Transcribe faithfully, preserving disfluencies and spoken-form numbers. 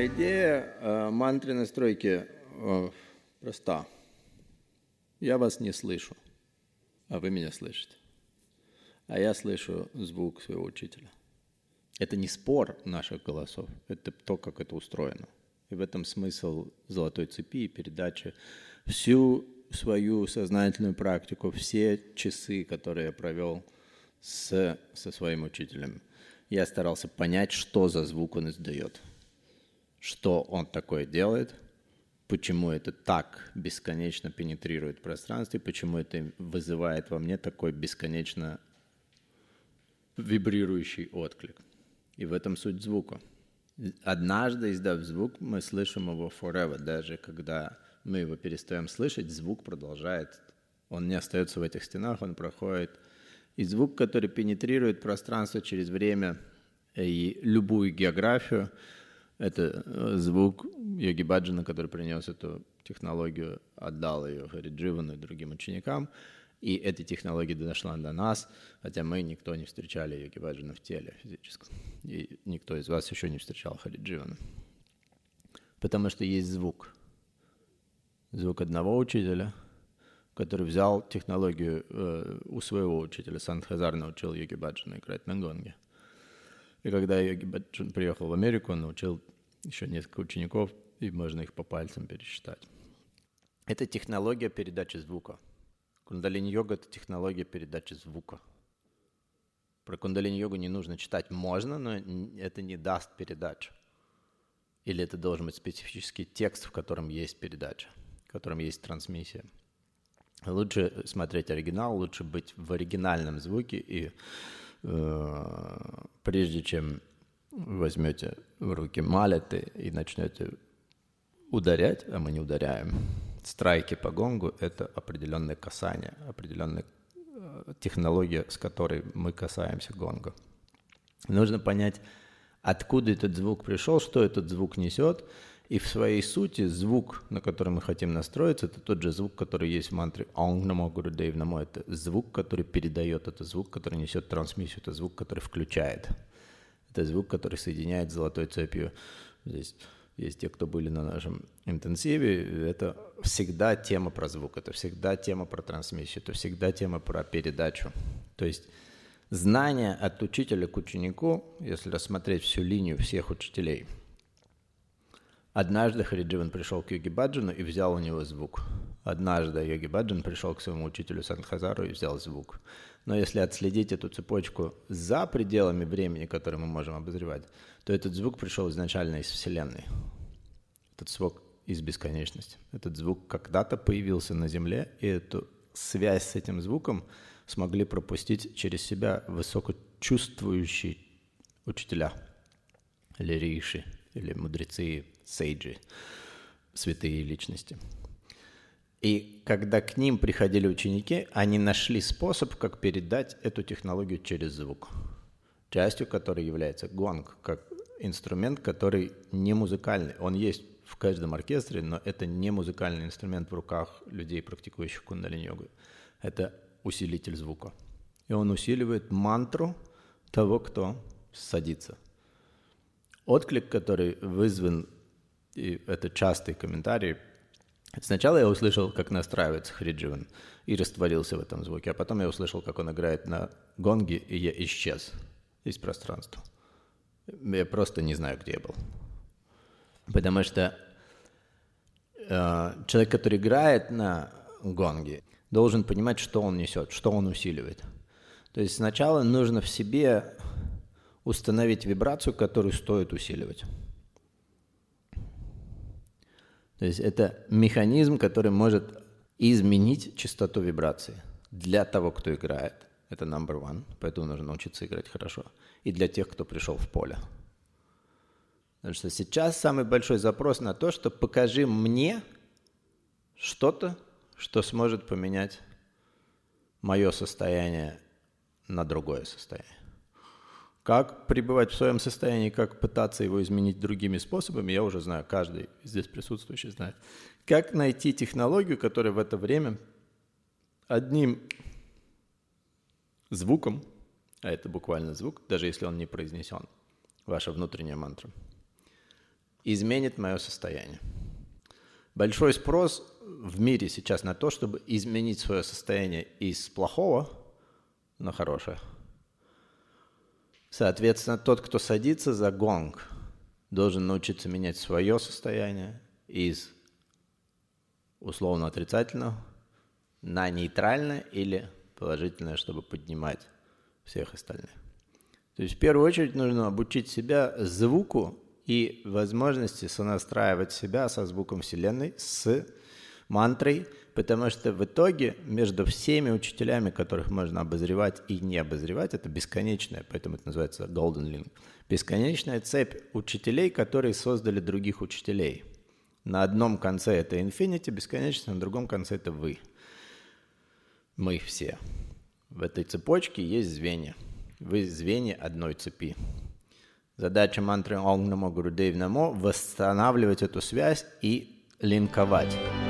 Идея э, мантры настройки э, проста. Я вас не слышу, а вы меня слышите. А я слышу звук своего учителя. Это не спор наших голосов, это то, как это устроено. И в этом смысл золотой цепи и передачи. Всю свою сознательную практику, все часы, которые я провел с, со своим учителем, я старался понять, что за звук он издает, что он такое делает, почему это так бесконечно пенетрирует в пространстве, почему это вызывает во мне такой бесконечно вибрирующий отклик. И в этом суть звука. Однажды, издав звук, мы слышим его forever. Даже когда мы его перестаем слышать, звук продолжает. Он не остается в этих стенах, он проходит. И звук, который пенетрирует пространство через время и любую географию, это звук Йоги Баджана, который принес эту технологию, отдал ее Хари Дживану и другим ученикам. И эта технология дошла до нас, хотя мы никто не встречали Йоги Баджана в теле физическом. И никто из вас еще не встречал Хари Дживана. Потому что есть звук. Звук одного учителя, который взял технологию э, у своего учителя. Сандхазар научил Йоги Баджана играть на гонге. И когда Йоги Баджан приехал в Америку, он научил еще несколько учеников, и можно их по пальцам пересчитать. Это технология передачи звука. Кундалини-йога – это технология передачи звука. Про кундалини-йогу не нужно читать. Можно, но это не даст передачу. Или это должен быть специфический текст, в котором есть передача, в котором есть трансмиссия. Лучше смотреть оригинал, лучше быть в оригинальном звуке. И э, прежде чем возьмете в руки малеты и начнете ударять, а мы не ударяем, страйки по гонгу – это определенное касание, определенная э, технология, с которой мы касаемся гонга. Нужно понять, откуда этот звук пришел, что этот звук несет, и в своей сути звук, на который мы хотим настроиться, это тот же звук, который есть в мантре «Ом намо Гурудев намо». Это звук, который передает, это звук, который несет трансмиссию, это звук, который включает. Это звук, который соединяет золотой цепью. Здесь есть те, кто были на нашем интенсиве, это всегда тема про звук, это всегда тема про трансмиссию, это всегда тема про передачу. То есть знание от учителя к ученику, если рассмотреть всю линию всех учителей. Однажды Хари Дживан пришел к Йоги Баджану и взял у него звук. Однажды Йоги Баджан пришел к своему учителю Сандхазару и взял звук. Но если отследить эту цепочку за пределами времени, которое мы можем обозревать, то этот звук пришел изначально из Вселенной. Этот звук из бесконечности. Этот звук когда-то появился на Земле, и эту связь с этим звуком смогли пропустить через себя высокочувствующие учителя, или риши, или мудрецы, сейджи, святые личности. И когда к ним приходили ученики, они нашли способ, как передать эту технологию через звук, частью которой является гонг, как инструмент, который не музыкальный. Он есть в каждом оркестре, но это не музыкальный инструмент в руках людей, практикующих кундалини-йогу. Это усилитель звука. И он усиливает мантру того, кто садится. Отклик, который вызван, и это частый комментарий. Сначала я услышал, как настраивается Хари Дживан, и растворился в этом звуке, а потом я услышал, как он играет на гонге, и я исчез из пространства. Я просто не знаю, где я был. Потому что э, человек, который играет на гонге, должен понимать, что он несет, что он усиливает. То есть сначала нужно в себе установить вибрацию, которую стоит усиливать. То есть это механизм, который может изменить частоту вибрации для того, кто играет. Это number one, поэтому нужно научиться играть хорошо. И для тех, кто пришел в поле. Потому что сейчас самый большой запрос на то, что покажи мне что-то, что сможет поменять мое состояние на другое состояние. Как пребывать в своем состоянии, как пытаться его изменить другими способами, я уже знаю, каждый здесь присутствующий знает. Как найти технологию, которая в это время одним звуком, а это буквально звук, даже если он не произнесен, ваша внутренняя мантра, изменит мое состояние. Большой спрос в мире сейчас на то, чтобы изменить свое состояние из плохого на хорошее. Соответственно, тот, кто садится за гонг, должен научиться менять свое состояние из условно отрицательного на нейтральное или положительное, чтобы поднимать всех остальных. То есть в первую очередь нужно обучить себя звуку и возможности сонастраивать себя со звуком Вселенной, с мантрой, потому что в итоге между всеми учителями, которых можно обозревать и не обозревать, это бесконечная, поэтому это называется Golden Link, бесконечная цепь учителей, которые создали других учителей. На одном конце это Infinity, бесконечно, на другом конце это вы. Мы все. В этой цепочке есть звенья. Вы звенья одной цепи. Задача мантры Ом Намо Гурудев Намо — восстанавливать эту связь и линковать.